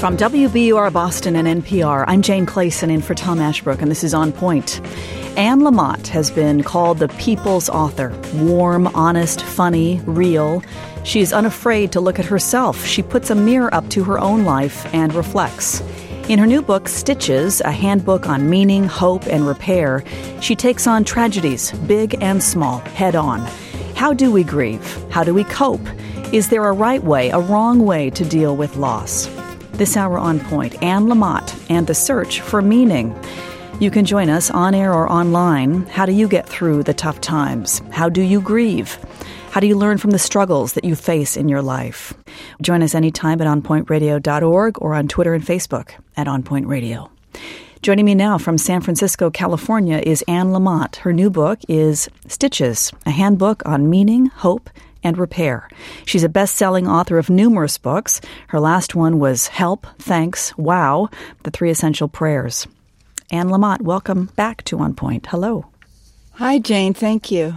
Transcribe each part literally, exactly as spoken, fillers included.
From W B U R Boston and N P R, I'm Jane Clayson in for Tom Ashbrook, and this is On Point. Anne Lamott has been called the people's author. Warm, honest, funny, real. She's unafraid to look at herself. She puts a mirror up to her own life and reflects. In her new book, Stitches, a handbook on meaning, hope, and repair, she takes on tragedies, big and small, head on. How do we grieve? How do we cope? Is there a right way, a wrong way to deal with loss? This hour on Point, Anne Lamott and the search for meaning. You can join us on air or online. How do you get through the tough times? How do you grieve? How do you learn from the struggles that you face in your life? Join us anytime at on point radio dot org or on Twitter and Facebook at On Point Radio. Joining me now from San Francisco, California is Anne Lamott. Her new book is Stitches, a handbook on meaning, hope, and repair. She's a best-selling author of numerous books. Her last one was Help, Thanks, Wow, The Three Essential Prayers. Anne Lamott, welcome back to On Point. Hello. Hi, Jane. Thank you.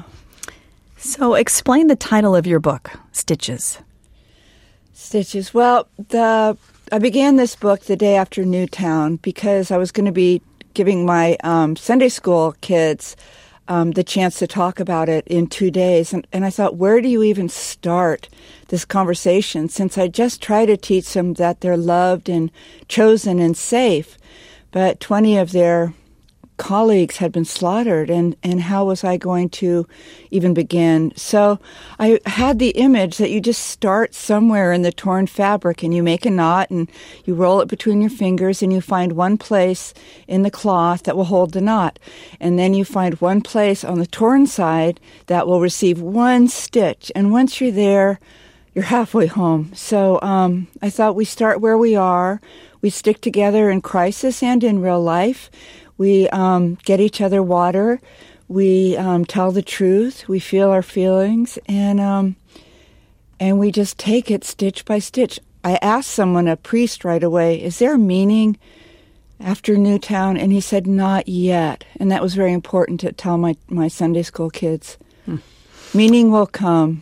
So explain the title of your book, Stitches. Stitches. Well, the I began this book the day after Newtown because I was going to be giving my um, Sunday school kids Um, the chance to talk about it in two days. And, and I thought, where do you even start this conversation, since I just try to teach them that they're loved and chosen and safe, but twenty of their colleagues had been slaughtered, and, and how was I going to even begin? So I had the image that you just start somewhere in the torn fabric and you make a knot and you roll it between your fingers and you find one place in the cloth that will hold the knot. And then you find one place on the torn side that will receive one stitch. And once you're there, you're halfway home. So um, I thought we start where we are. We stick together in crisis and in real life. We um, get each other water, we um, tell the truth, we feel our feelings, and um, and we just take it stitch by stitch. I asked someone, a priest, right away, is there meaning after Newtown? And he said, not yet. And that was very important to tell my, my Sunday school kids. Hmm. Meaning will come.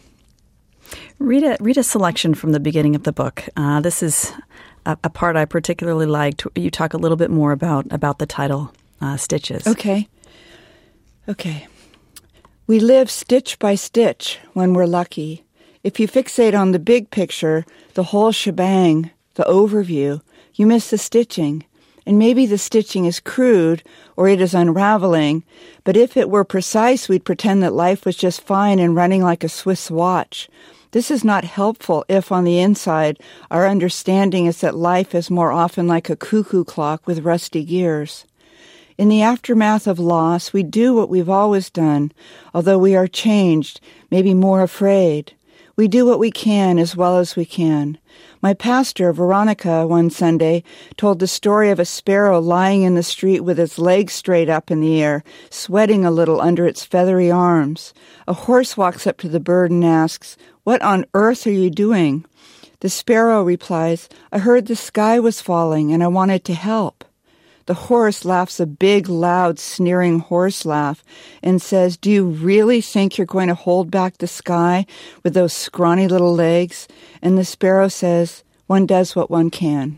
Read a, read a selection from the beginning of the book. Uh, this is a, a part I particularly liked. You talk a little bit more about, about the title. Uh, stitches. Okay. Okay. We live stitch by stitch when we're lucky. If you fixate on the big picture, the whole shebang, the overview, you miss the stitching. And maybe the stitching is crude or it is unraveling, but if it were precise, we'd pretend that life was just fine and running like a Swiss watch. This is not helpful if, on the inside, our understanding is that life is more often like a cuckoo clock with rusty gears. In the aftermath of loss, we do what we've always done, although we are changed, maybe more afraid. We do what we can as well as we can. My pastor, Veronica, one Sunday, told the story of a sparrow lying in the street with its legs straight up in the air, sweating a little under its feathery arms. A horse walks up to the bird and asks, "What on earth are you doing?" The sparrow replies, "I heard the sky was falling and I wanted to help." The horse laughs a big, loud, sneering horse laugh and says, "Do you really think you're going to hold back the sky with those scrawny little legs?" And the sparrow says, "One does what one can."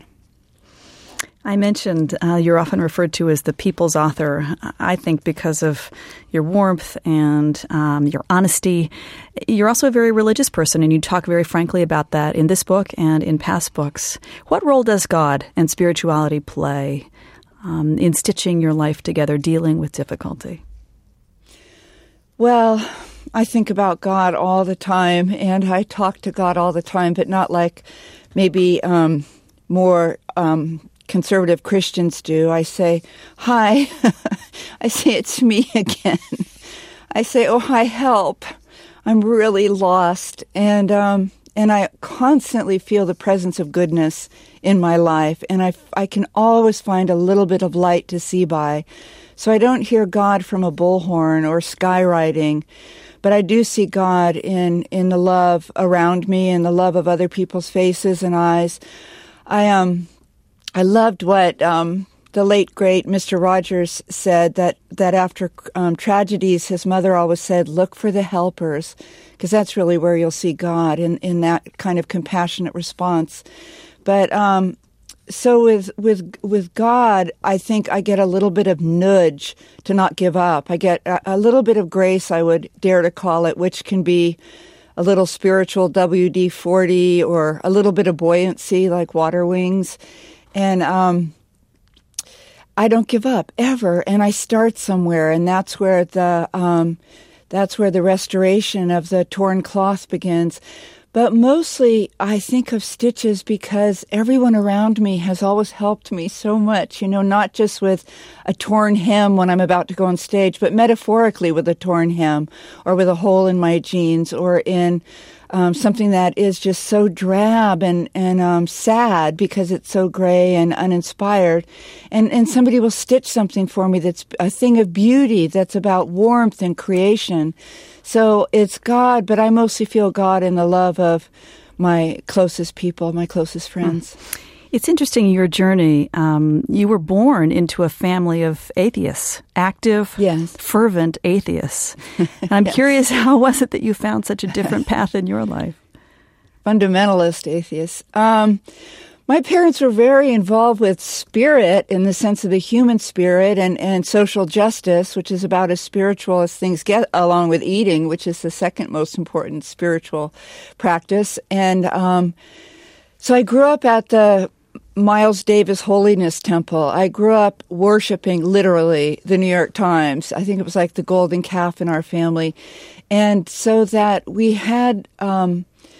I mentioned uh, you're often referred to as the people's author, I think because of your warmth and um, your honesty. You're also a very religious person, and you talk very frankly about that in this book and in past books. What role does God and spirituality play Um, in stitching your life together, dealing with difficulty? Well, I think about God all the time, and I talk to God all the time, but not like maybe um, more um, conservative Christians do. I say, "Hi." I say, "It's me again." I say, "Oh, hi, help. I'm really lost." And um, and I constantly feel the presence of goodness in my life, and I, I can always find a little bit of light to see by. So I don't hear God from a bullhorn or skywriting, but I do see God in, in the love around me and the love of other people's faces and eyes. I um I loved what um, the late, great Mister Rogers said, that, that after um, tragedies, his mother always said, look for the helpers, because that's really where you'll see God in, in that kind of compassionate response. But um, so with with with God, I think I get a little bit of nudge to not give up. I get a, a little bit of grace, I would dare to call it, which can be a little spiritual W D forty or a little bit of buoyancy like water wings. And um, I don't give up ever, and I start somewhere, and that's where the um, that's where the restoration of the torn cloth begins. But mostly I think of Stitches because everyone around me has always helped me so much, you know, not just with a torn hem when I'm about to go on stage, but metaphorically with a torn hem or with a hole in my jeans or in um, something that is just so drab and, and um, sad because it's so gray and uninspired. And, and somebody will stitch something for me that's a thing of beauty, that's about warmth and creation. So it's God, but I mostly feel God in the love of my closest people, my closest friends. It's interesting, your journey. Um, you were born into a family of atheists, active, yes. fervent atheists. And I'm yes. curious, how was it that you found such a different path in your life? Fundamentalist atheists. Um, my parents were very involved with spirit in the sense of the human spirit and, and social justice, which is about as spiritual as things get, along with eating, which is the second most important spiritual practice. And um, so I grew up at the Miles Davis Holiness Temple. I grew up worshiping, literally, the New York Times. I think it was like the golden calf in our family. And so that we had... Um,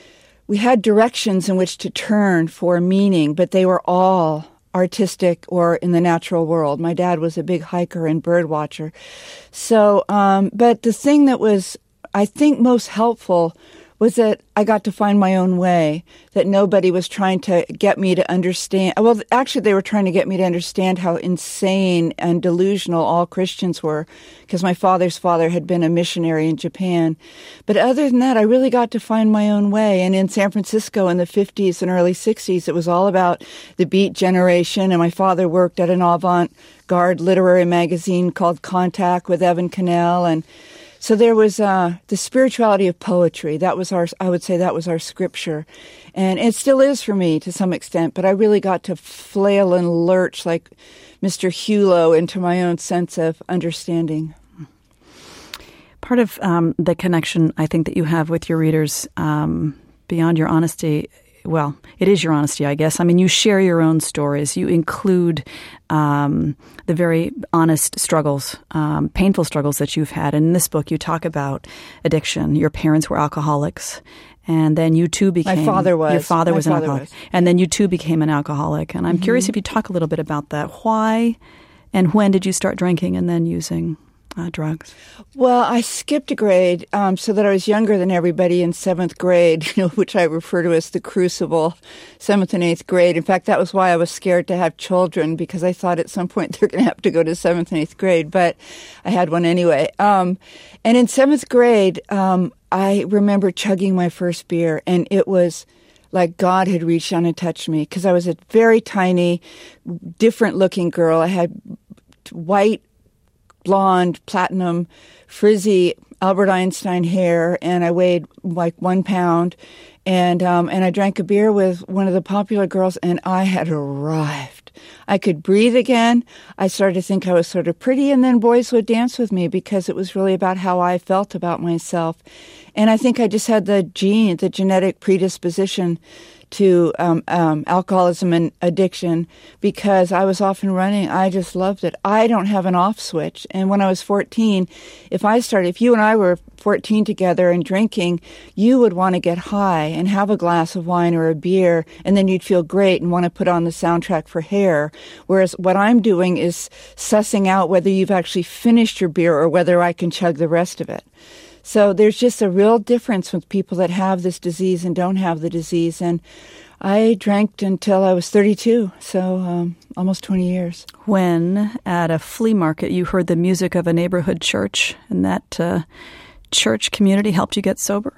We had directions in which to turn for meaning, but they were all artistic or in the natural world. My dad was a big hiker and bird watcher. So, um, but the thing that was, I think, most helpful was that I got to find my own way, that nobody was trying to get me to understand. Well, actually, they were trying to get me to understand how insane and delusional all Christians were, because my father's father had been a missionary in Japan. But other than that, I really got to find my own way. And in San Francisco in the fifties and early sixties, it was all about the Beat Generation. And my father worked at an avant-garde literary magazine called Contact with Evan Cannell. And so there was uh, the spirituality of poetry. That was our, I would say that was our scripture. And it still is for me to some extent, but I really got to flail and lurch like Mister Hulot into my own sense of understanding. Part of um, the connection I think that you have with your readers, um, beyond your honesty, well, it is your honesty, I guess. I mean, you share your own stories. You include um, the very honest struggles, um, painful struggles that you've had. And in this book, you talk about addiction. Your parents were alcoholics. And then you too became... My father was. Your father My was an father alcoholic. was. And then you too became an alcoholic. And I'm mm-hmm. curious if you talk a little bit about that. Why and when did you start drinking and then using Uh, drugs? Well, I skipped a grade um, so that I was younger than everybody in seventh grade, you know, which I refer to as the crucible, seventh and eighth grade. In fact, that was why I was scared to have children, because I thought at some point they're going to have to go to seventh and eighth grade, but I had one anyway. Um, and in seventh grade, um, I remember chugging my first beer, and it was like God had reached down and touched me, because I was a very tiny, different-looking girl. I had white, blonde, platinum, frizzy Albert Einstein hair, and I weighed like one pound. And um, and I drank a beer with one of the popular girls, and I had arrived. I could breathe again. I started to think I was sort of pretty, and then boys would dance with me because it was really about how I felt about myself. And I think I just had the gene, the genetic predisposition to um, um, alcoholism and addiction, because I was off and running. I just loved it. I don't have an off switch. And when I was fourteen, if I started, if you and I were fourteen together and drinking, you would want to get high and have a glass of wine or a beer, and then you'd feel great and want to put on the soundtrack for Hair. Whereas what I'm doing is sussing out whether you've actually finished your beer or whether I can chug the rest of it. So there's just a real difference with people that have this disease and don't have the disease. And I drank until I was thirty-two, so um, almost twenty years. When at a flea market you heard the music of a neighborhood church, and that uh, church community helped you get sober?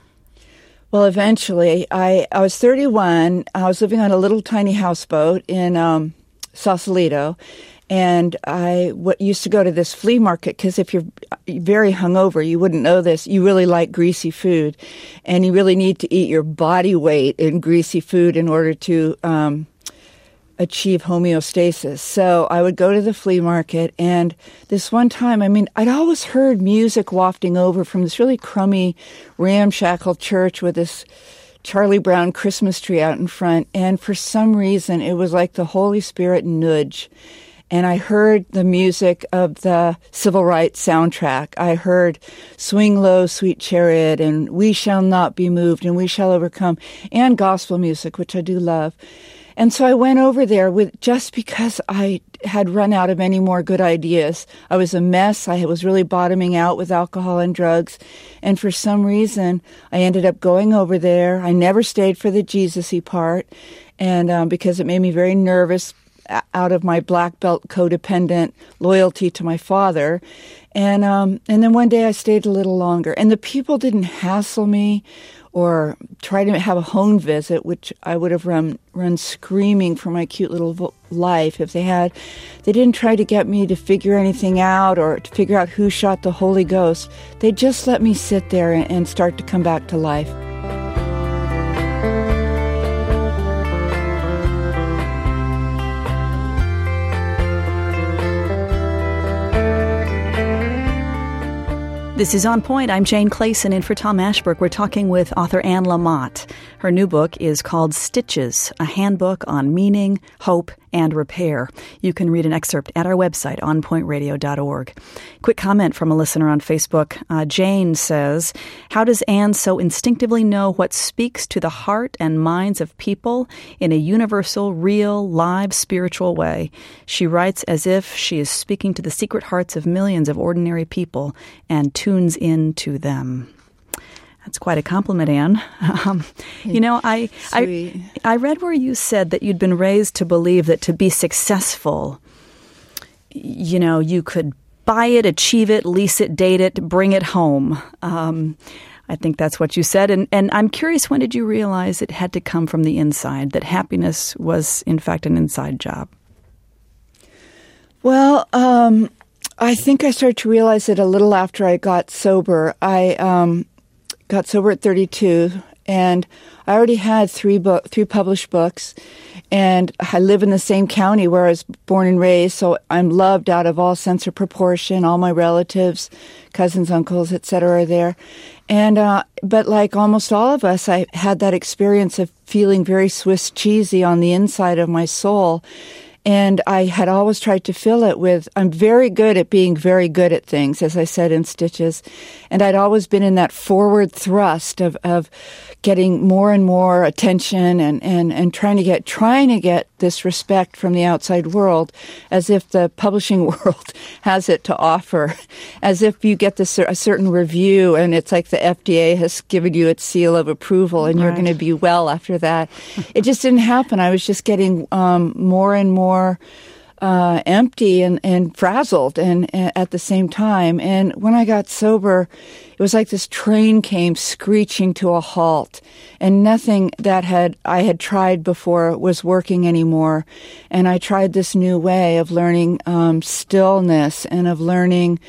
Well, eventually. I, I was thirty-one. I was living on a little tiny houseboat in um, Sausalito. And I w- used to go to this flea market because if you're very hungover, you wouldn't know this. You really like greasy food, and you really need to eat your body weight in greasy food in order to um, achieve homeostasis. So I would go to the flea market, and this one time, I mean, I'd always heard music wafting over from this really crummy, ramshackle church with this Charlie Brown Christmas tree out in front, and for some reason, it was like the Holy Spirit nudge. And I heard the music of the Civil Rights soundtrack. I heard Swing Low, Sweet Chariot, and We Shall Not Be Moved, and We Shall Overcome, and gospel music, which I do love. And so I went over there with just because I had run out of any more good ideas. I was a mess. I was really bottoming out with alcohol and drugs. And for some reason, I ended up going over there. I never stayed for the Jesus-y part, and um, because it made me very nervous out of my black belt codependent loyalty to my father. And um, and then one day I stayed a little longer. And the people didn't hassle me or try to have a home visit, which I would have run, run screaming for my cute little vo- life if they had. They didn't try to get me to figure anything out or to figure out who shot the Holy Ghost. They just let me sit there and, and start to come back to life. This is On Point. I'm Jane Clayson, in for Tom Ashbrook. We're talking with author Anne Lamott. Her new book is called Stitches, a handbook on meaning, hope, and repair. You can read an excerpt at our website, on point radio dot org. Quick comment from a listener on Facebook. Uh, Jane says, how does Anne so instinctively know what speaks to the heart and minds of people in a universal, real, live, spiritual way? She writes as if she is speaking to the secret hearts of millions of ordinary people and tunes in to them. That's quite a compliment, Anne. Um, you know, I, I I read where you said that you'd been raised to believe that to be successful, you know, you could buy it, achieve it, lease it, date it, bring it home. Um, I think that's what you said. And, and I'm curious, when did you realize it had to come from the inside, that happiness was, in fact, an inside job? Well, um, I think I started to realize it a little after I got sober. I... Um, got sober at thirty-two, and I already had three book, three published books, and I live in the same county where I was born and raised, so I'm loved out of all sense of proportion. All my relatives, cousins, uncles, et cetera are there. And, uh, but like almost all of us, I had that experience of feeling very Swiss cheesy on the inside of my soul. And I had always tried to fill it with, I'm very good at being very good at things, as I said in Stitches. And I'd always been in that forward thrust of, of getting more and more attention and, and, and trying to get, trying to get this respect from the outside world, as if the publishing world has it to offer, as if you get this, a certain review and it's like the F D A has given you its seal of approval and you're right. going to be well after that. It just didn't happen. I was just getting um, more and more Uh, empty and, and frazzled and, and at the same time. And when I got sober, it was like this train came screeching to a halt, and nothing that had I had tried before was working anymore. And I tried this new way of learning um, stillness and of learning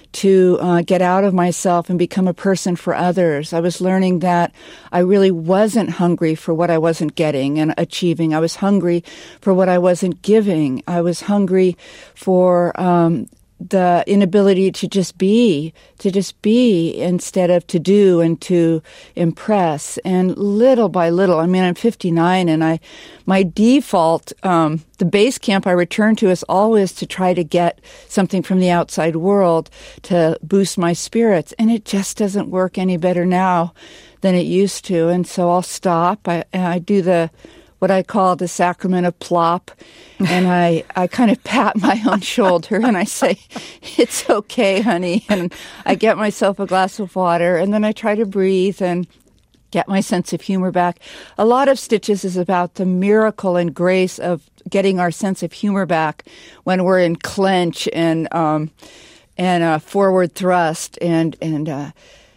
to uh, get out of myself and become a person for others. I was learning that I really wasn't hungry for what I wasn't getting and achieving. I was hungry for what I wasn't giving. I was hungry for um, the inability to just be, to just be instead of to do and to impress. And little by little, I mean, I'm fifty-nine, and I, my default, um, the base camp I return to is always to try to get something from the outside world to boost my spirits. And it just doesn't work any better now than it used to. And so I'll stop. I, I do the what I call the sacrament of plop. And I, I kind of pat my own shoulder and I say, it's okay, honey. And I get myself a glass of water, and then I try to breathe and get my sense of humor back. A lot of Stitches is about the miracle and grace of getting our sense of humor back when we're in clench and, um, and uh, forward thrust and, and, uh,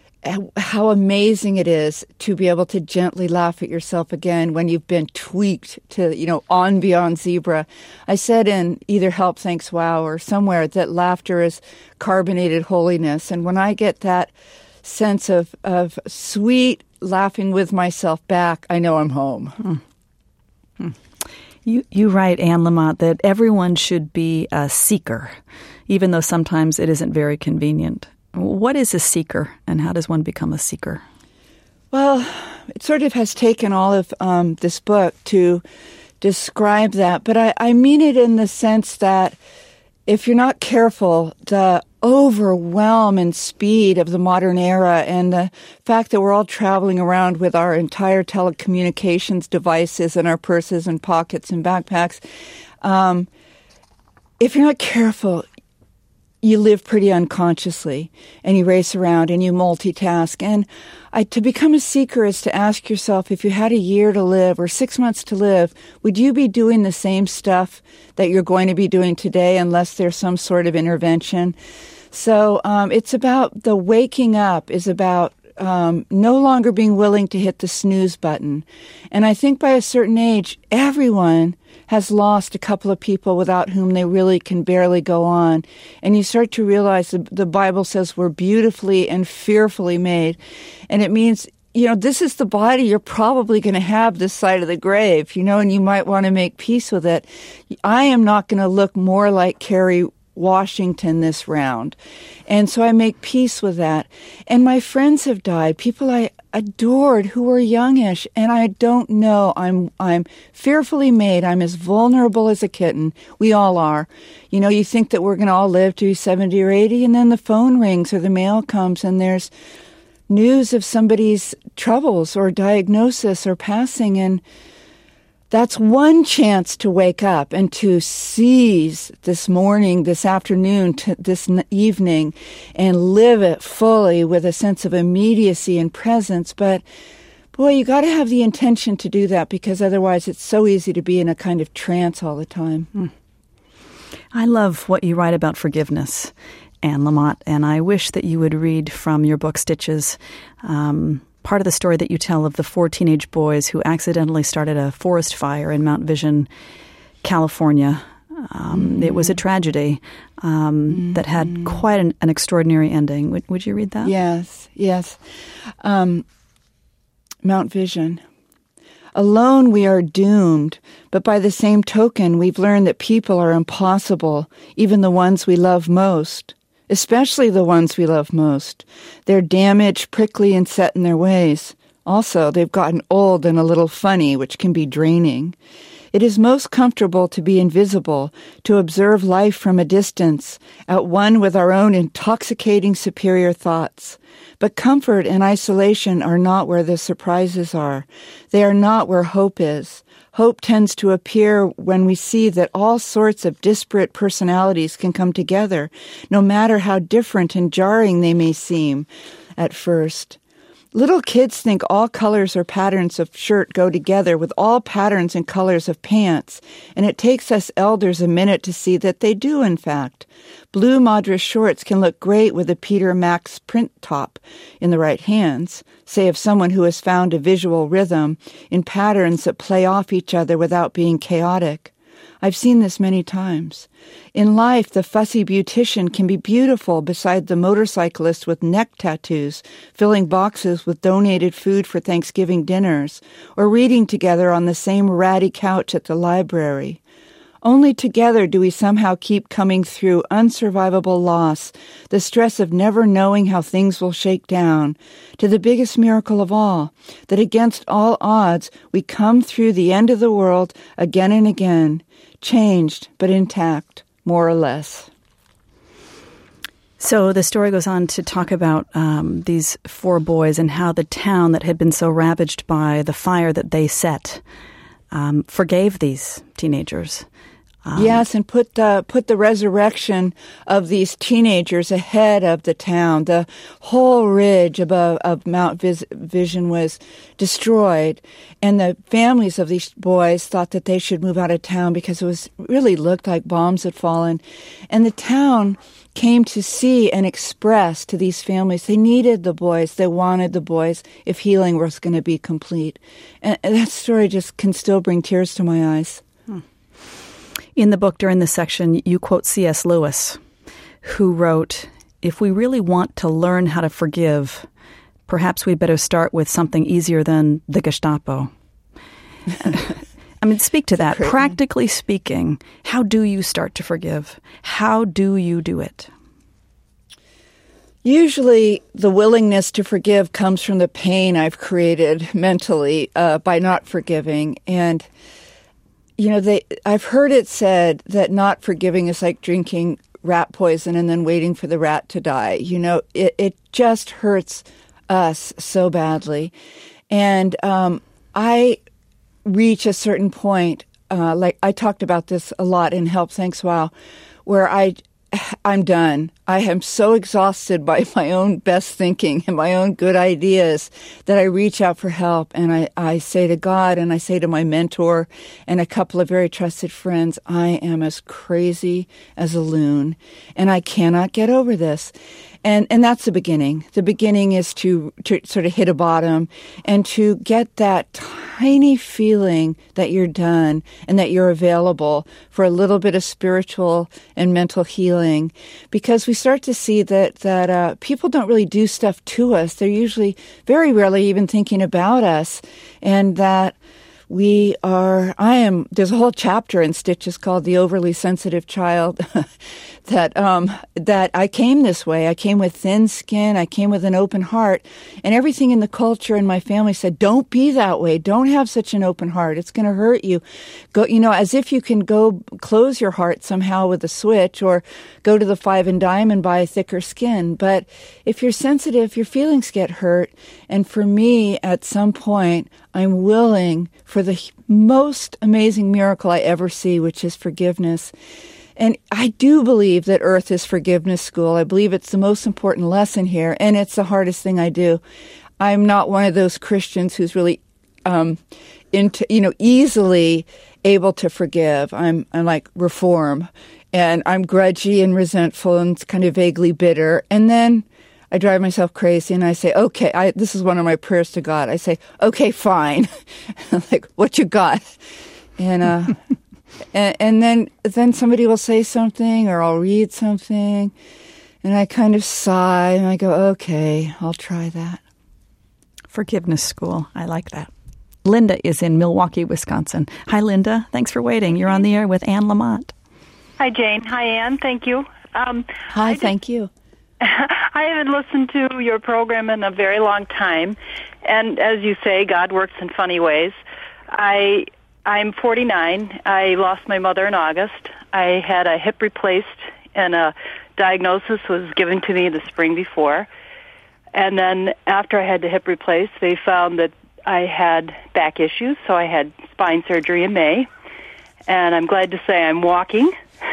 how amazing it is to be able to gently laugh at yourself again when you've been tweaked to, you know, on beyond zebra. I said in either Help, Thanks, Wow or somewhere that laughter is carbonated holiness. And when I get that sense of, of sweet laughing with myself back, I know I'm home. Hmm. Hmm. You, you write, Anne Lamott, that everyone should be a seeker, even though sometimes it isn't very convenient. What is a seeker, and how does one become a seeker? Well, it sort of has taken all of um, this book to describe that, but I, I mean it in the sense that if you're not careful, the overwhelm and speed of the modern era and the fact that we're all traveling around with our entire telecommunications devices in our purses and pockets and backpacks, um, if you're not careful, you live pretty unconsciously and you race around and you multitask. And I, to become a seeker is to ask yourself, if you had a year to live or six months to live, would you be doing the same stuff that you're going to be doing today unless there's some sort of intervention? So um, it's about the waking up is about Um, no longer being willing to hit the snooze button. And I think by a certain age, everyone has lost a couple of people without whom they really can barely go on. And you start to realize the, the Bible says we're beautifully and fearfully made. And it means, you know, this is the body you're probably going to have this side of the grave, you know, and you might want to make peace with it. I am not going to look more like Kerry Washington this round. And so I make peace with that. And my friends have died, people I adored who were youngish, and I don't know. I'm I'm fearfully made. I'm as vulnerable as a kitten. We all are. You know, you think that we're going to all live to be seventy or eighty, and then the phone rings or the mail comes and there's news of somebody's troubles or diagnosis or passing, and that's one chance to wake up and to seize this morning, this afternoon, to this evening, and live it fully with a sense of immediacy and presence. But, boy, you got to have the intention to do that, because otherwise it's so easy to be in a kind of trance all the time. Mm. I love what you write about forgiveness, Anne Lamott, and I wish that you would read from your book, Stitches, um, part of the story that you tell of the four teenage boys who accidentally started a forest fire in Mount Vision, California. Um, mm-hmm. It was a tragedy um, mm-hmm. that had quite an, an extraordinary ending. Would, would you read that? Yes, yes. Um, Mount Vision. Alone we are doomed, but by the same token, we've learned that people are impossible, even the ones we love most. Especially the ones we love most. They're damaged, prickly, and set in their ways. Also, they've gotten old and a little funny, which can be draining. It is most comfortable to be invisible, to observe life from a distance, at one with our own intoxicating superior thoughts. But comfort and isolation are not where the surprises are. They are not where hope is. Hope tends to appear when we see that all sorts of disparate personalities can come together, no matter how different and jarring they may seem at first. Little kids think all colors or patterns of shirt go together with all patterns and colors of pants, and it takes us elders a minute to see that they do, in fact. Blue Madras shorts can look great with a Peter Max print top in the right hands, say of someone who has found a visual rhythm in patterns that play off each other without being chaotic. I've seen this many times. In life, the fussy beautician can be beautiful beside the motorcyclist with neck tattoos, filling boxes with donated food for Thanksgiving dinners, or reading together on the same ratty couch at the library. Only together do we somehow keep coming through unsurvivable loss, the stress of never knowing how things will shake down, to the biggest miracle of all, that against all odds we come through the end of the world again and again, changed but intact, more or less. So the story goes on to talk about um, these four boys and how the town that had been so ravaged by the fire that they set um, forgave these teenagers. Um, yes, and put the put the resurrection of these teenagers ahead of the town. The whole ridge above of Mount Vis- Vision was destroyed, and the families of these boys thought that they should move out of town because it was really looked like bombs had fallen. And the town came to see and express to these families they needed the boys, they wanted the boys if healing was going to be complete. And, and that story just can still bring tears to my eyes. Hmm. In the book, during this section, you quote C S Lewis, who wrote, "If we really want to learn how to forgive, perhaps we'd better start with something easier than the Gestapo." I mean, speak to that. curtain. Practically speaking, how do you start to forgive? How do you do it? Usually the willingness to forgive comes from the pain I've created mentally uh, by not forgiving. And, you know, they I've heard it said that not forgiving is like drinking rat poison and then waiting for the rat to die. You know, it, it just hurts us so badly. And um, I reach a certain point, uh, like I talked about this a lot in Help Thanks Wow, where I I'm done. I am so exhausted by my own best thinking and my own good ideas that I reach out for help. And I, I say to God and I say to my mentor and a couple of very trusted friends, I am as crazy as a loon and I cannot get over this. And and that's the beginning. The beginning is to, to sort of hit a bottom and to get that tiny feeling that you're done and that you're available for a little bit of spiritual and mental healing. Because we start to see that, that uh, people don't really do stuff to us. They're usually very rarely even thinking about us. And that we are, I am, there's a whole chapter in Stitches called The Overly Sensitive Child that, um, that I came this way. I came with thin skin. I came with an open heart, and everything in the culture and my family said, don't be that way. Don't have such an open heart. It's going to hurt you. Go, you know, as if you can go close your heart somehow with a switch or go to the Five and Dime and buy a thicker skin. But if you're sensitive, your feelings get hurt. And for me, at some point, I'm willing for the most amazing miracle I ever see, which is forgiveness. And I do believe that Earth is forgiveness school. I believe it's the most important lesson here, and it's the hardest thing I do. I'm not one of those Christians who's really, um, into, you know, easily able to forgive. I'm, I'm like reform, and I'm grudgy and resentful and kind of vaguely bitter. And then I drive myself crazy and I say, okay, I, this is one of my prayers to God. I say, okay, fine. Like, what you got? And, uh, and, and then, then somebody will say something or I'll read something and I kind of sigh and I go, okay, I'll try that. Forgiveness school. I like that. Linda is in Milwaukee, Wisconsin. Hi, Linda. Thanks for waiting. You're on the air with Anne Lamott. Hi, Jane. Hi, Anne. Thank you. Um, Hi, just, thank you. I haven't listened to your program in a very long time, and as you say, God works in funny ways. I, I'm forty-nine. I lost my mother in August. I had a hip replaced, and a diagnosis was given to me the spring before. And then after I had the hip replaced, they found that I had back issues, so I had spine surgery in May. And I'm glad to say I'm walking.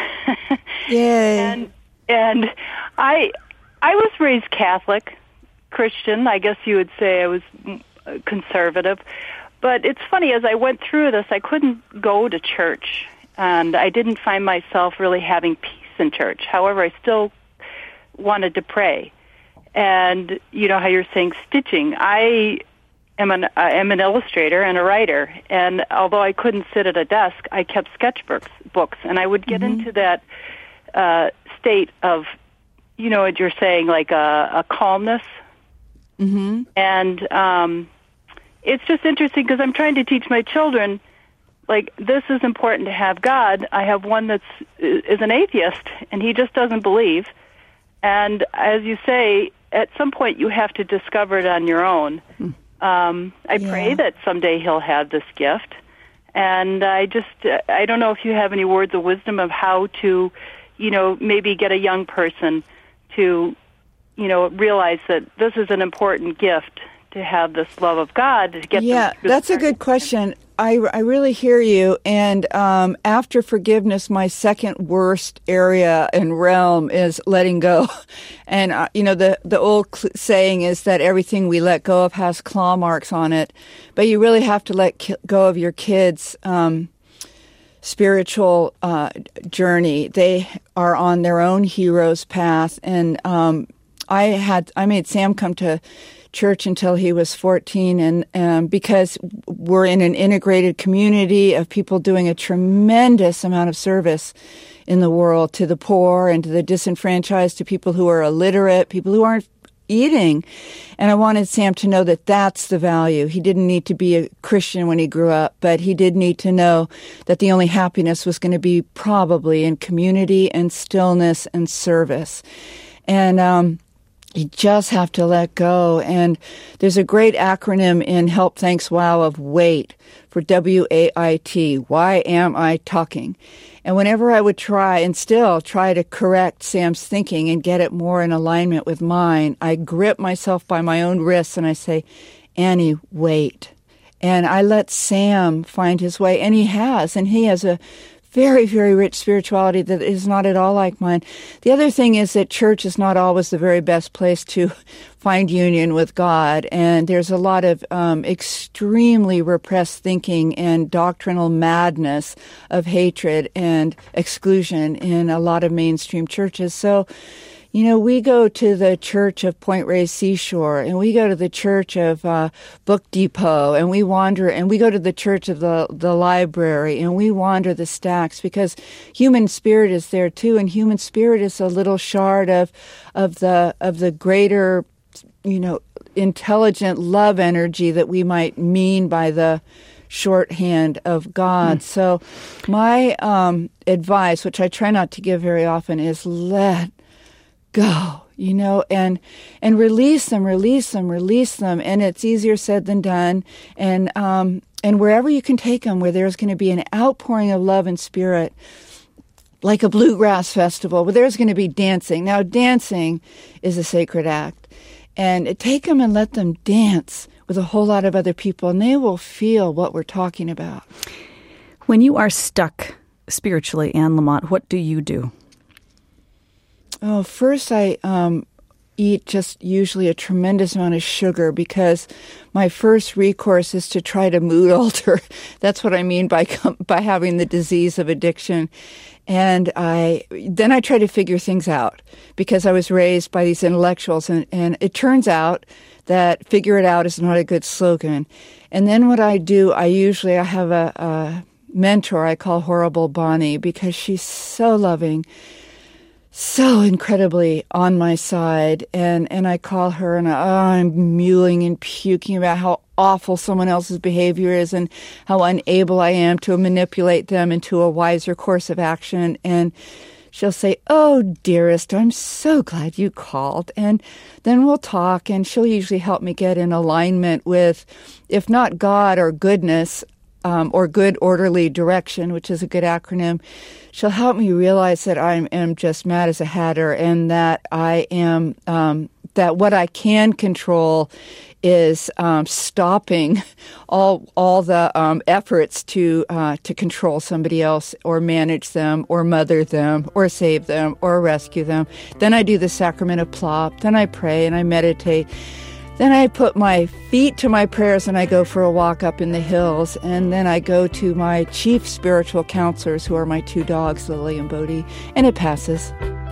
Yay. and and I... I was raised Catholic, Christian. I guess you would say I was conservative. But it's funny, as I went through this, I couldn't go to church, and I didn't find myself really having peace in church. However, I still wanted to pray. And you know how you're saying stitching. I am an, I am an illustrator and a writer, and although I couldn't sit at a desk, I kept sketchbooks, books, and I would get mm-hmm. into that uh, state of, you know what you're saying, like a, a calmness. Mm-hmm. And um, it's just interesting because I'm trying to teach my children, like, this is important to have God. I have one that's is an atheist, and he just doesn't believe. And as you say, at some point you have to discover it on your own. Mm. Um, I yeah. pray that someday he'll have this gift. And I just, I don't know if you have any words of wisdom of how to, you know, maybe get a young person to, you know, realize that this is an important gift to have this love of God. To get yeah, that's a good question. I, I really hear you. And um, after forgiveness, my second worst area and realm is letting go. And, uh, you know, the, the old cl- saying is that everything we let go of has claw marks on it. But you really have to let ki- go of your kids' um, spiritual uh, journey. They are on their own hero's path. And um, I had I made Sam come to church until he was fourteen, and um, because we're in an integrated community of people doing a tremendous amount of service in the world to the poor and to the disenfranchised, to people who are illiterate, people who aren't eating. And I wanted Sam to know that that's the value. He didn't need to be a Christian when he grew up, but he did need to know that the only happiness was going to be probably in community and stillness and service. And um, you just have to let go. And there's a great acronym in Help Thanks Wow of WAIT, for W A I T. Why am I talking? And whenever I would try and still try to correct Sam's thinking and get it more in alignment with mine, I grip myself by my own wrists and I say, Annie, wait. And I let Sam find his way, and he has, and he has a very, very rich spirituality that is not at all like mine. The other thing is that church is not always the very best place to find union with God, and there's a lot of um, extremely repressed thinking and doctrinal madness of hatred and exclusion in a lot of mainstream churches. So, you know, we go to the Church of Point Reyes Seashore, and we go to the Church of uh, Book Depot, and we wander, and we go to the Church of the, the Library, and we wander the stacks, because human spirit is there too, and human spirit is a little shard of of the of the greater, you know, intelligent love energy that we might mean by the shorthand of God. Mm. So my um, advice, which I try not to give very often, is let go, you know, and and release them, release them, release them. And it's easier said than done. And um, and wherever you can take them, where there's going to be an outpouring of love and spirit, like a bluegrass festival, where there's going to be dancing. Now, dancing is a sacred act. And take them and let them dance with a whole lot of other people, and they will feel what we're talking about. When you are stuck spiritually, Anne Lamott, what do you do? Oh, first I um, eat just usually a tremendous amount of sugar, because my first recourse is to try to mood alter. That's what I mean by by having the disease of addiction. And I then I try to figure things out, because I was raised by these intellectuals, and, and it turns out that figure it out is not a good slogan. And then what I do, I usually I have a, a mentor I call Horrible Bonnie, because she's so loving, so incredibly on my side, and, and I call her, and I, oh, I'm mewing and puking about how awful someone else's behavior is and how unable I am to manipulate them into a wiser course of action. And she'll say, oh, dearest, I'm so glad you called. And then we'll talk, and she'll usually help me get in alignment with, if not God or goodness, Um, or good orderly direction, which is a good acronym. She'll help me realize that I am just mad as a hatter, and that I am, um, that what I can control is um, stopping all all the um, efforts to uh, to control somebody else, or manage them, or mother them, or save them, or rescue them. Then I do the sacrament of plop. Then I pray and I meditate. Then I put my feet to my prayers and I go for a walk up in the hills. And then I go to my chief spiritual counselors, who are my two dogs, Lily and Bodhi, and it passes.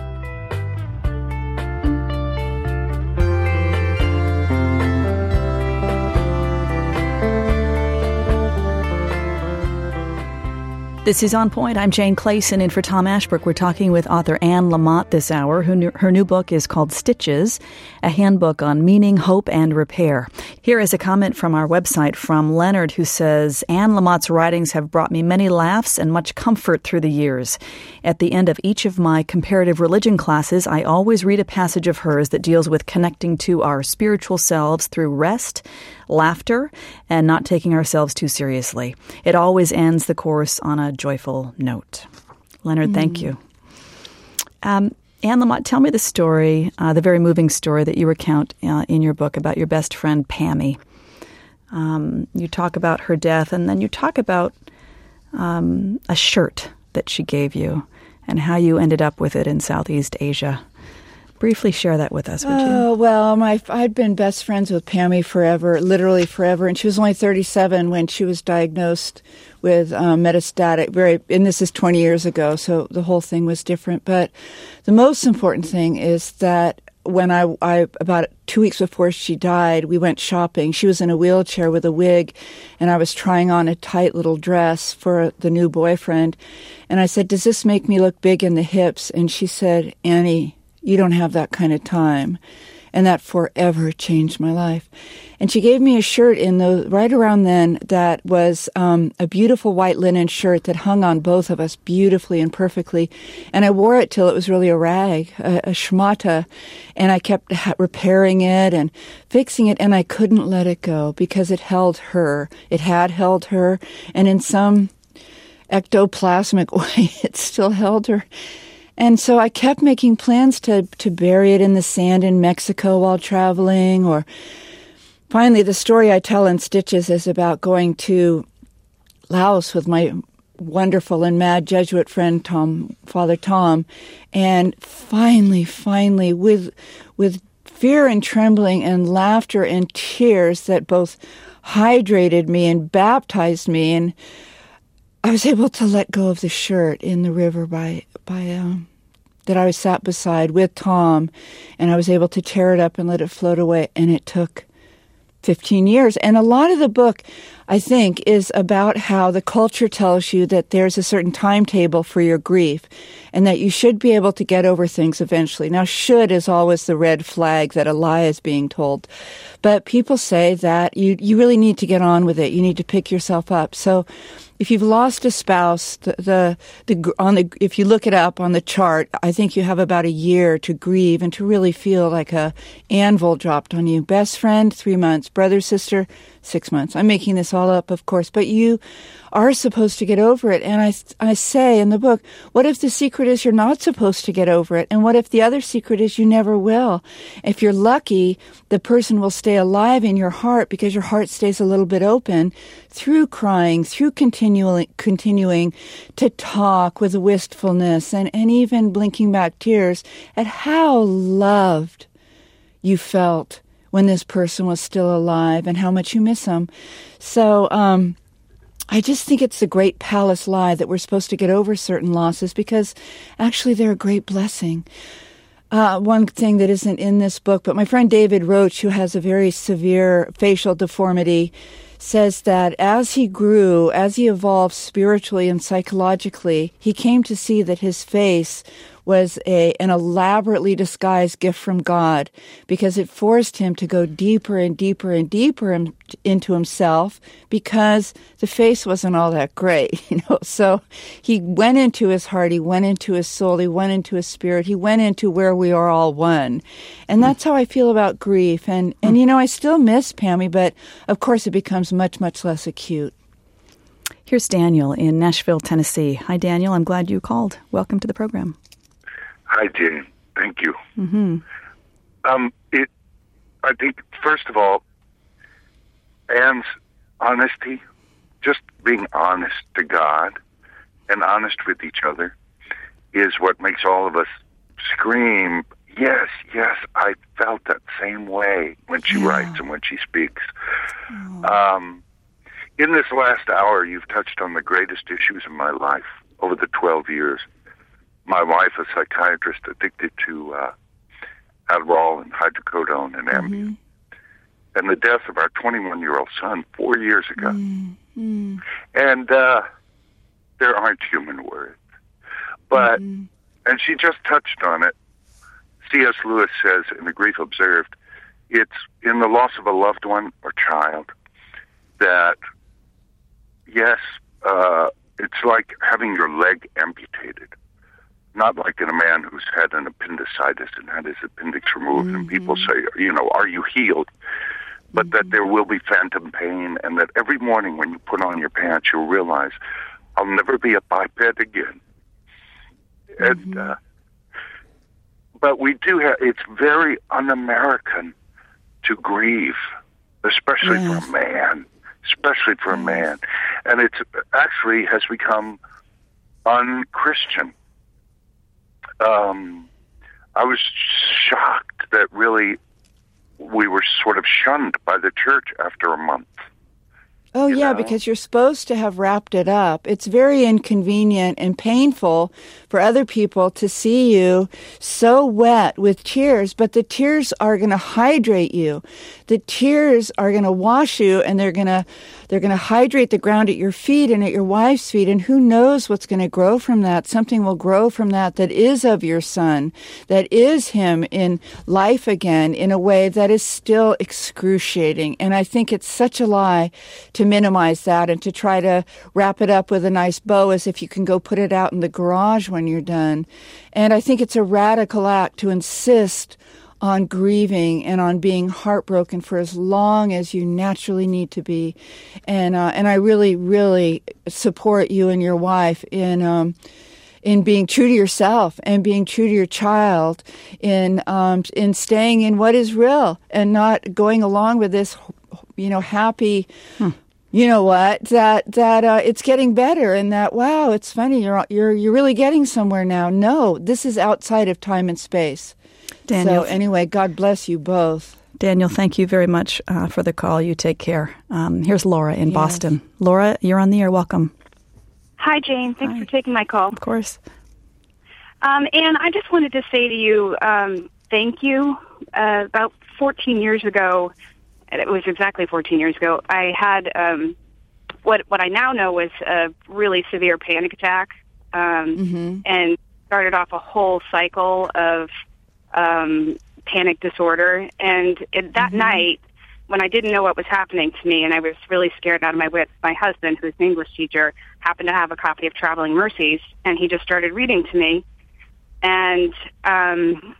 This is On Point. I'm Jane Clayson, in for Tom Ashbrook. We're talking with author Anne Lamott this hour. Her new, her new book is called Stitches, a handbook on meaning, hope, and repair. Here is a comment from our website from Leonard, who says, Anne Lamott's writings have brought me many laughs and much comfort through the years. At the end of each of my comparative religion classes, I always read a passage of hers that deals with connecting to our spiritual selves through rest, laughter, and not taking ourselves too seriously. It always ends the course on a joyful note. Leonard, mm. thank you. Um, Anne Lamott, tell me the story, uh, the very moving story that you recount uh, in your book about your best friend, Pammy. Um, you talk about her death, and then you talk about um, a shirt that she gave you and how you ended up with it in Southeast Asia. Briefly share that with us, would you? Oh, well, my, I'd been best friends with Pammy forever, literally forever, and she was only thirty-seven when she was diagnosed with um, metastatic, very, and this is twenty years ago, so the whole thing was different. But the most important thing is that when I, I, about two weeks before she died, we went shopping. She was in a wheelchair with a wig, and I was trying on a tight little dress for the new boyfriend. And I said, does this make me look big in the hips? And she said, Annie, you don't have that kind of time. and that forever changed my life. And she gave me a shirt in the right around then that was um, a beautiful white linen shirt that hung on both of us beautifully and perfectly. And I wore it till it was really a rag, a, a schmata. And I kept repairing it and fixing it, and I couldn't let it go because it held her. It had held her. And in some ectoplasmic way, it still held her. And so I kept making plans to, to bury it in the sand in Mexico while traveling. Or finally, the story I tell in Stitches is about going to Laos with my wonderful and mad Jesuit friend, Tom, Father Tom. And finally, finally, with, with fear and trembling and laughter and tears that both hydrated me and baptized me, and I was able to let go of the shirt in the river by by um, that I was sat beside with Tom, and I was able to tear it up and let it float away. And it took fifteen years. And a lot of the book, I think, is about how the culture tells you that there's a certain timetable for your grief and that you should be able to get over things eventually. Now, should is always the red flag that a lie is being told. But people say that you, you really need to get on with it. You need to pick yourself up. So if you've lost a spouse, the, the, the, on the, if you look it up on the chart, I think you have about a year to grieve and to really feel like a anvil dropped on you. Best friend, three months. Brother, sister, six months. I'm making this all up, of course, but you are supposed to get over it. And I, I say in the book, what if the secret is you're not supposed to get over it? And what if the other secret is you never will? If you're lucky, the person will stay alive in your heart because your heart stays a little bit open through crying, through continuing, continuing to talk with wistfulness and, and even blinking back tears at how loved you felt when this person was still alive and how much you miss them. So um, I just think it's a great palace lie that we're supposed to get over certain losses because actually they're a great blessing. Uh, one thing that isn't in this book, but my friend David Roach, who has a very severe facial deformity, says that as he grew, as he evolved spiritually and psychologically, he came to see that his face was a, an elaborately disguised gift from God because it forced him to go deeper and deeper and deeper in, into himself because the face wasn't all that great, you know. So he went into his heart, he went into his soul, he went into his spirit, he went into where we are all one. And that's how I feel about grief. And, and you know, I still miss Pammy, but of course it becomes much, much less acute. Here's Daniel in Nashville, Tennessee. Hi, Daniel. I'm glad you called. Welcome to the program. Hi, Jane. Thank you. Mm-hmm. Um, it. I think, first of all, Anne's honesty, just being honest to God and honest with each other, is what makes all of us scream, yes, yes, I felt that same way when she yeah. writes and when she speaks. Oh. Um, in this last hour, you've touched on the greatest issues in my life over the twelve years. My wife, a psychiatrist addicted to uh, Adderall and hydrocodone and Ambien. Mm-hmm. And the death of our twenty-one-year-old son four years ago. Mm-hmm. And uh, there aren't human words. But, mm-hmm. and she just touched on it. C S Lewis says in The Grief Observed, it's in the loss of a loved one or child that, yes, uh, it's like having your leg amputated. Not like in a man who's had an appendicitis and had his appendix removed, mm-hmm. and people say, you know, are you healed? But mm-hmm. that there will be phantom pain, and that every morning when you put on your pants, you'll realize, I'll never be a biped again. Mm-hmm. And, uh, but we do have, it's very un-American to grieve, especially yes. for a man, especially for yes. a man. And it's actually has become un-Christian. Um, I was shocked that really we were sort of shunned by the church after a month. Oh, yeah, know? Because you're supposed to have wrapped it up. It's very inconvenient and painful for other people to see you so wet with tears, but the tears are going to hydrate you. The tears are going to wash you, and they're going to they're going to hydrate the ground at your feet and at your wife's feet. And who knows what's going to grow from that? Something will grow from that that is of your son, that is him in life again in a way that is still excruciating. And I think it's such a lie to minimize that and to try to wrap it up with a nice bow as if you can go put it out in the garage when you're done. And I think it's a radical act to insist on grieving and on being heartbroken for as long as you naturally need to be. And uh, and I really, really support you and your wife in um, in being true to yourself and being true to your child, in um, in staying in what is real and not going along with this, you know, happy, hmm. you know what, that that uh, it's getting better and that, wow, it's funny, you're you're you're really getting somewhere now. No, this is outside of time and space. Daniel. So anyway, God bless you both. Daniel, thank you very much uh, for the call. You take care. Um, here's Laura in Yes. Boston. Laura, you're on the air. Welcome. Hi, Jane. Thanks Hi. for taking my call. Of course. Um, and I just wanted to say to you, um, thank you. Uh, about fourteen years ago, and it was exactly fourteen years ago, I had um, what what I now know was a really severe panic attack, um, Mm-hmm. and started off a whole cycle of um, panic disorder. And it, that Mm-hmm. night, when I didn't know what was happening to me and I was really scared out of my wits, my husband, who's an English teacher, happened to have a copy of Traveling Mercies, and he just started reading to me. And um,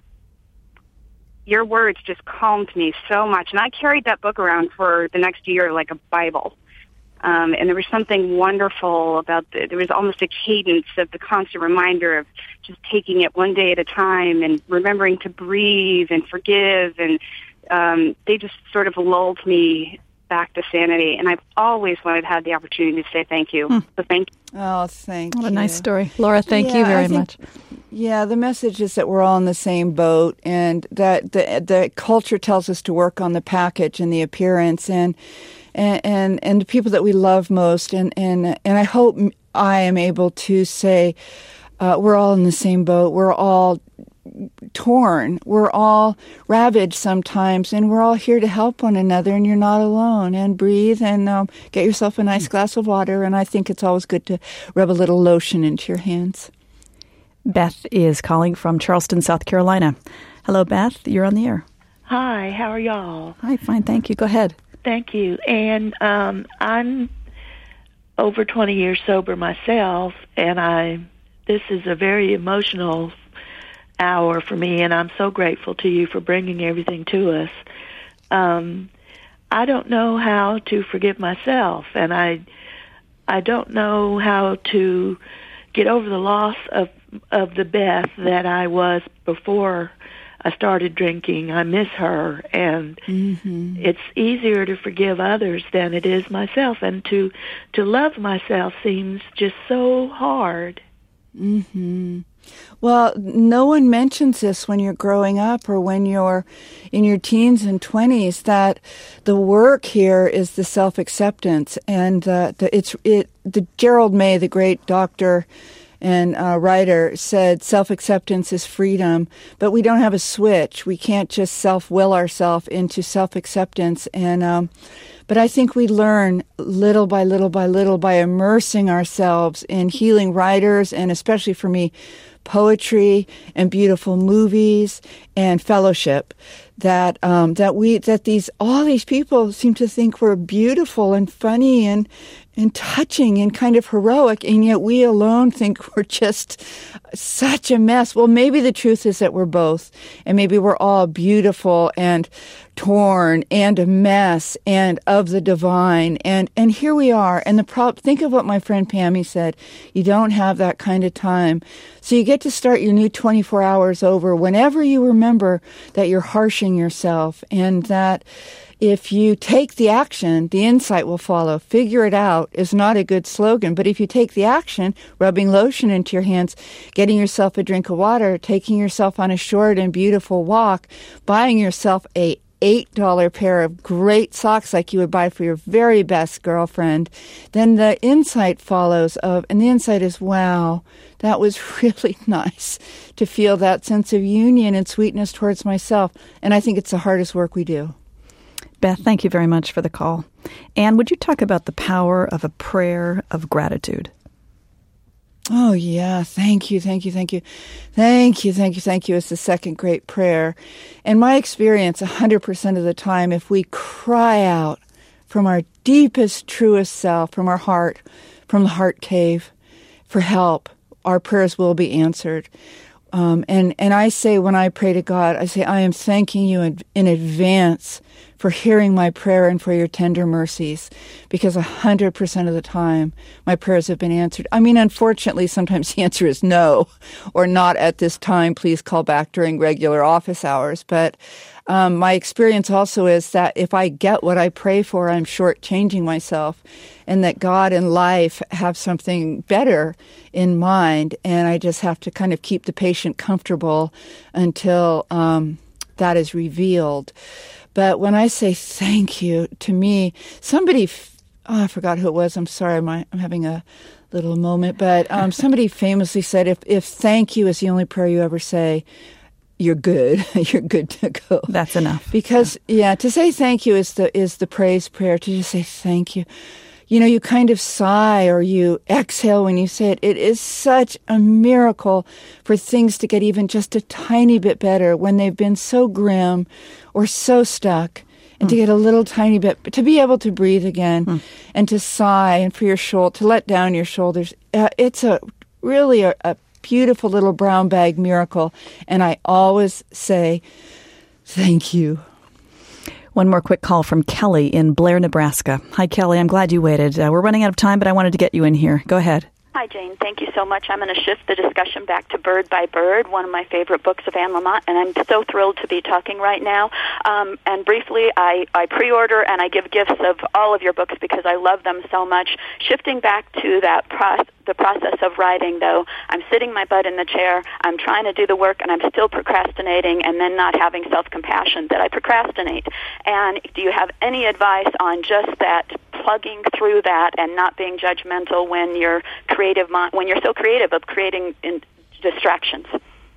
your words just calmed me so much. And I carried that book around for the next year like a Bible. Um, and there was something wonderful about the, there was almost a cadence of the constant reminder of just taking it one day at a time and remembering to breathe and forgive. And um, they just sort of lulled me back to sanity. And I've always wanted to have the opportunity to say thank you. Hmm. So thank you. Oh, thank What you. a nice story. Laura, thank Yeah, you very I think- much. Yeah, the message is that we're all in the same boat, and that the the culture tells us to work on the package and the appearance, and and and, and the people that we love most, and and and I hope I am able to say uh, we're all in the same boat. We're all torn. We're all ravaged sometimes, and we're all here to help one another, and you're not alone. And breathe and um, get yourself a nice glass of water, and I think it's always good to rub a little lotion into your hands. Beth is calling from Charleston, South Carolina. Hello, Beth. You're on the air. Hi, how are y'all? Hi, fine. Thank you. Go ahead. Thank you. And um, I'm over twenty years sober myself, and I this is a very emotional hour for me, and I'm so grateful to you for bringing everything to us. Um, I don't know how to forgive myself, and I I don't know how to get over the loss of of the Beth that I was before I started drinking. I miss her, and Mm-hmm. it's easier to forgive others than it is myself, and to to love myself seems just so hard. Mm-hmm. Well, no one mentions this when you're growing up or when you're in your teens and twenties, that the work here is the self-acceptance. And uh, the, it's it. The Gerald May, the great doctor and uh, writer, said self-acceptance is freedom, but we don't have a switch. We can't just self-will ourselves into self-acceptance. And um, but I think we learn little by little by little by immersing ourselves in healing writers, and especially for me, poetry and beautiful movies and fellowship, that um, that we that these all these people seem to think we're beautiful and funny and and touching and kind of heroic, and yet we alone think we're just such a mess. Well, maybe the truth is that we're both, and maybe we're all beautiful and torn and a mess and of the divine, and and here we are. And the pro- think of what my friend Pammy said: you don't have that kind of time, so you get to start your new twenty-four hours over whenever you remember that you're harshing yourself, and that if you take the action, the insight will follow. Figure it out is not a good slogan, but if you take the action, rubbing lotion into your hands, getting yourself a drink of water, taking yourself on a short and beautiful walk, buying yourself a eight dollar pair of great socks like you would buy for your very best girlfriend, then the insight follows of, and the insight is, wow, that was really nice to feel that sense of union and sweetness towards myself. And I think it's the hardest work we do. Beth, thank you very much for the call. Anne, would you talk about the power of a prayer of gratitude? Oh, yeah. Thank you, thank you, thank you. Thank you, thank you, thank you is the second great prayer. In my experience, one hundred percent of the time, if we cry out from our deepest, truest self, from our heart, from the heart cave, for help, our prayers will be answered. Um, and, and I say, when I pray to God, I say, I am thanking you in, in advance for hearing my prayer and for your tender mercies, because one hundred percent of the time my prayers have been answered. I mean, unfortunately, sometimes the answer is no, or not at this time, please call back during regular office hours. But um, my experience also is that if I get what I pray for, I'm shortchanging myself, and that God and life have something better in mind, and I just have to kind of keep the patient comfortable until um, that is revealed. But when I say thank you, to me, somebody, oh, I forgot who it was. I'm sorry, my, I'm having a little moment. But um, somebody famously said, if, if thank you is the only prayer you ever say, you're good. You're good to go. That's enough. Because, yeah. yeah, to say thank you is the is the praise prayer, to just say thank you. You know, you kind of sigh or you exhale when you say it. It is such a miracle for things to get even just a tiny bit better when they've been so grim or so stuck, and mm. to get a little tiny bit, to be able to breathe again mm. and to sigh, and for your shoulder, to let down your shoulders. Uh, it's a really a, a beautiful little brown bag miracle. And I always say, thank you. One more quick call from Kelly in Blair, Nebraska. Hi, Kelly. I'm glad you waited. Uh, we're running out of time, but I wanted to get you in here. Go ahead. Hi, Jane. Thank you so much. I'm going to shift the discussion back to Bird by Bird, one of my favorite books of Anne Lamott, and I'm so thrilled to be talking right now. Um, and briefly, I, I pre-order and I give gifts of all of your books because I love them so much. Shifting back to that process, the process of writing, though, I'm sitting my butt in the chair, I'm trying to do the work, and I'm still procrastinating and then not having self-compassion that I procrastinate. And do you have any advice on just that, plugging through that and not being judgmental when you're creative, when you're so creative of creating in distractions?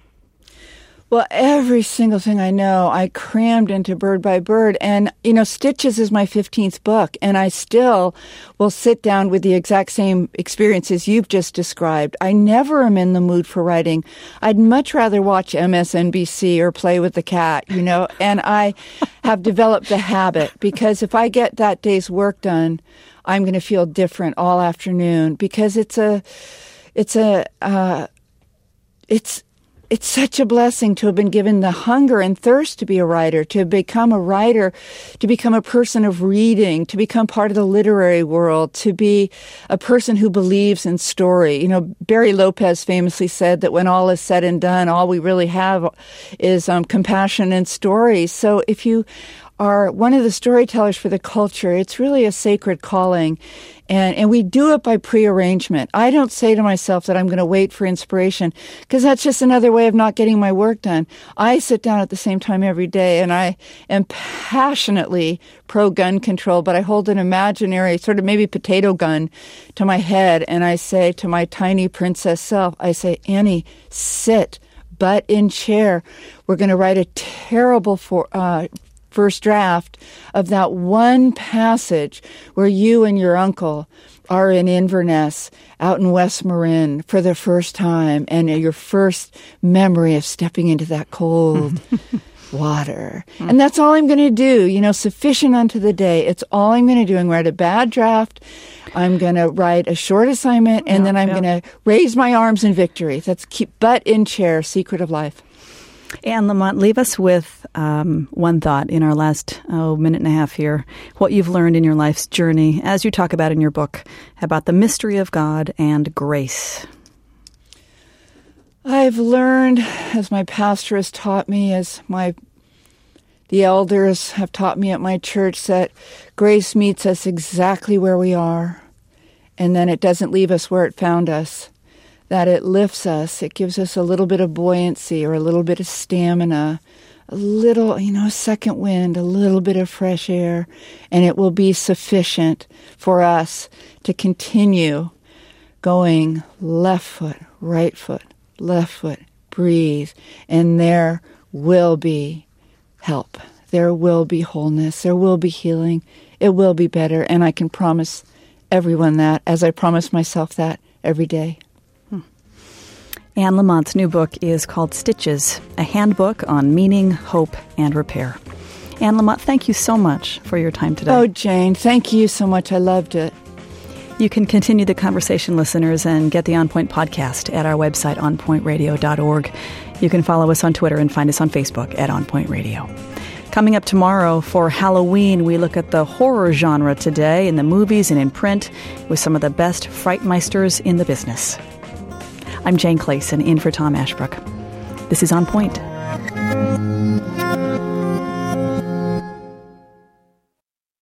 Well, every single thing I know, I crammed into Bird by Bird. And, you know, Stitches is my fifteenth book, and I still will sit down with the exact same experiences you've just described. I never am in the mood for writing. I'd much rather watch M S N B C or play with the cat, you know, and I have developed the habit, because if I get that day's work done, I'm going to feel different all afternoon, because it's a, it's a, uh, it's, It's such a blessing to have been given the hunger and thirst to be a writer, to become a writer, to become a person of reading, to become part of the literary world, to be a person who believes in story. You know, Barry Lopez famously said that when all is said and done, all we really have is um, compassion and story. So if you are one of the storytellers for the culture, it's really a sacred calling. And and we do it by prearrangement. I don't say to myself that I'm going to wait for inspiration, because that's just another way of not getting my work done. I sit down at the same time every day, and I am passionately pro-gun control, but I hold an imaginary sort of maybe potato gun to my head, and I say to my tiny princess self, I say, Annie, sit, butt in chair. We're going to write a terrible for uh first draft of that one passage where you and your uncle are in Inverness out in West Marin for the first time, and your first memory of stepping into that cold water. And that's all I'm going to do, you know, sufficient unto the day. It's all I'm going to do. I'm going to write a bad draft. I'm going to write a short assignment, and yeah, then I'm yeah. going to raise my arms in victory. That's keep butt in chair, secret of life. Anne Lamott, leave us with um, one thought in our last oh, minute and a half here. What you've learned in your life's journey, as you talk about in your book, about the mystery of God and grace. I've learned, as my pastor has taught me, as my the elders have taught me at my church, that grace meets us exactly where we are, and then it doesn't leave us where it found us. That it lifts us, it gives us a little bit of buoyancy or a little bit of stamina, a little, you know, a second wind, a little bit of fresh air, and it will be sufficient for us to continue going left foot, right foot, left foot, breathe, and there will be help. there will be wholeness, there will be healing, it will be better, and I can promise everyone that, as I promise myself that every day. Hmm. Anne Lamont's new book is called Stitches, a handbook on meaning, hope, and repair. Anne Lamont, thank you so much for your time today. Oh, Jane, thank you so much. I loved it. You can continue the conversation, listeners, and get the On Point podcast at our website, on point radio dot org. You can follow us on Twitter and find us on Facebook at On Point Radio. Coming up tomorrow for Halloween, we look at the horror genre today in the movies and in print with some of the best frightmeisters in the business. I'm Jane Clayson, in for Tom Ashbrook. This is On Point.